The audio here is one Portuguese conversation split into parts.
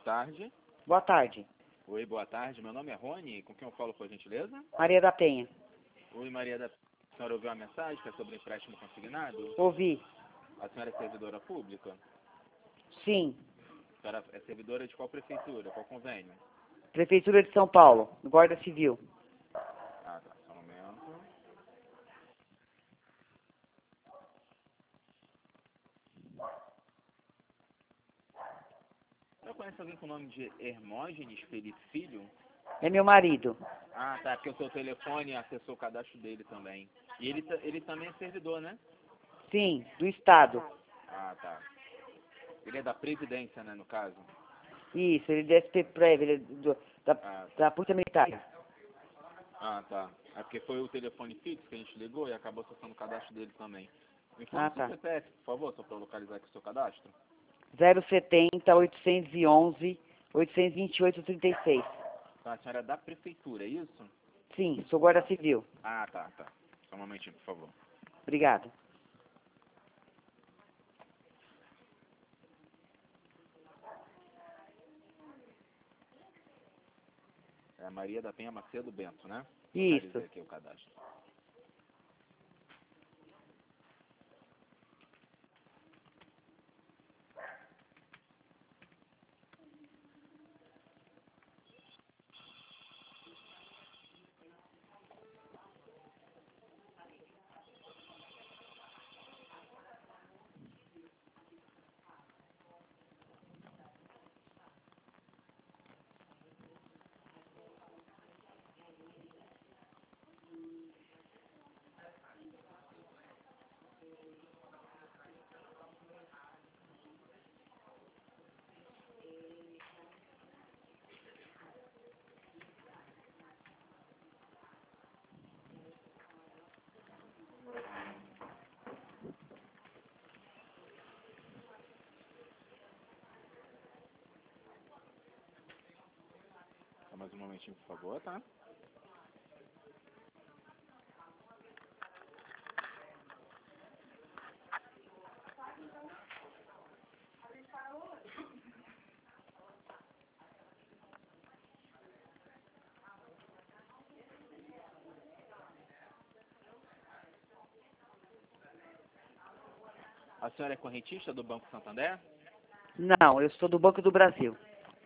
tarde. Boa tarde. Oi, boa tarde. Meu nome é Rony. Com quem eu falo, por gentileza? Maria da Penha. Oi, Maria da... A senhora ouviu a mensagem que é sobre empréstimo consignado? Ouvi. A senhora é servidora pública? Sim. A senhora é servidora de qual prefeitura? Qual convênio? Prefeitura de São Paulo. Guarda Civil. Ah, tá. Só um momento. Eu conheço alguém com o nome de Hermógenes Felipe Filho? É meu marido. Ah, tá. Porque o seu telefone acessou o cadastro dele também. E ele também é servidor, né? Sim, do Estado. Ah, tá. Ele é da Previdência, né, no caso? Isso, ele é DSP-Prev, ele é Ah, da Polícia Militar. tá. É porque foi o telefone fixo que a gente ligou e acabou acessando o cadastro dele também. Me Ah, informe seu tá. CPF, por favor, só para eu localizar aqui o seu cadastro. 070 811 828 36. Tá, a senhora é da prefeitura, é isso? Sim, sou Guarda Civil. Ah, tá. Só um momentinho, por favor. Obrigada. É a Maria da Penha Macedo Bento, né? Isso. Localizei aqui o cadastro. Só mais um momentinho, por favor, tá? A senhora é correntista do Banco Santander? Não, eu sou do Banco do Brasil.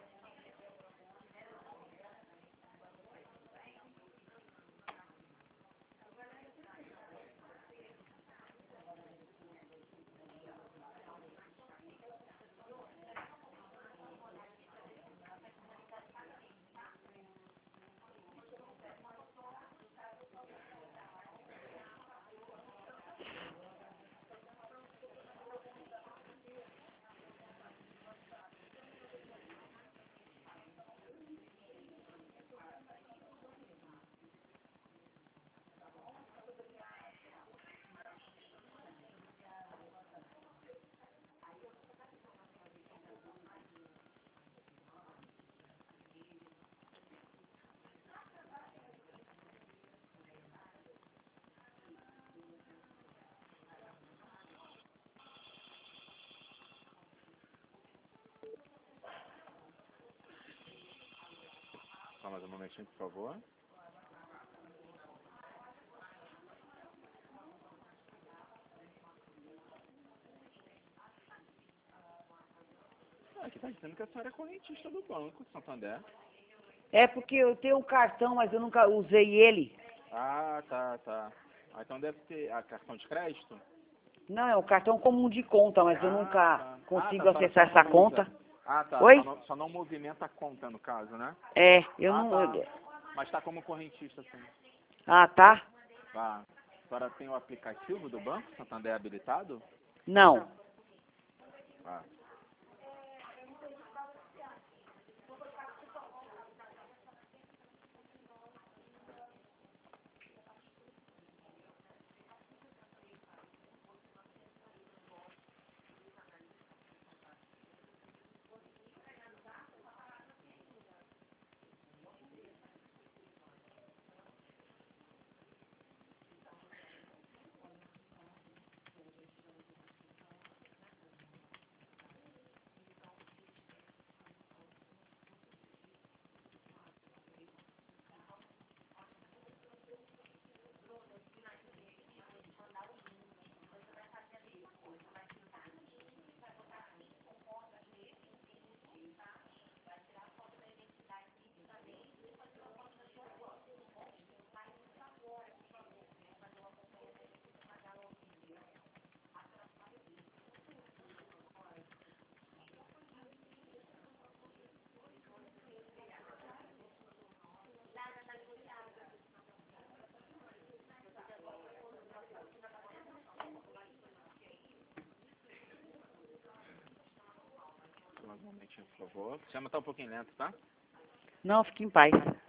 Só mais um momentinho, por favor. Ah, aqui tá dizendo que a senhora é correntista do Banco Santander. É porque eu tenho um cartão, mas eu nunca usei ele. Ah, tá. Ah, então deve ser a cartão de crédito? Não, é um cartão comum de conta, mas eu Ah, nunca tá. consigo A senhora acessar só essa não conta. usa. Ah, tá. Oi? Só não movimenta a conta, no caso, né? É, eu Ah, não. tá. Mas tá como correntista, sim. Ah, tá? Tá. A senhora tem o aplicativo do Banco Santander habilitado? Não. Ah. momentinho, por favor. Chama tá um pouquinho lento, tá? Não, fique em paz.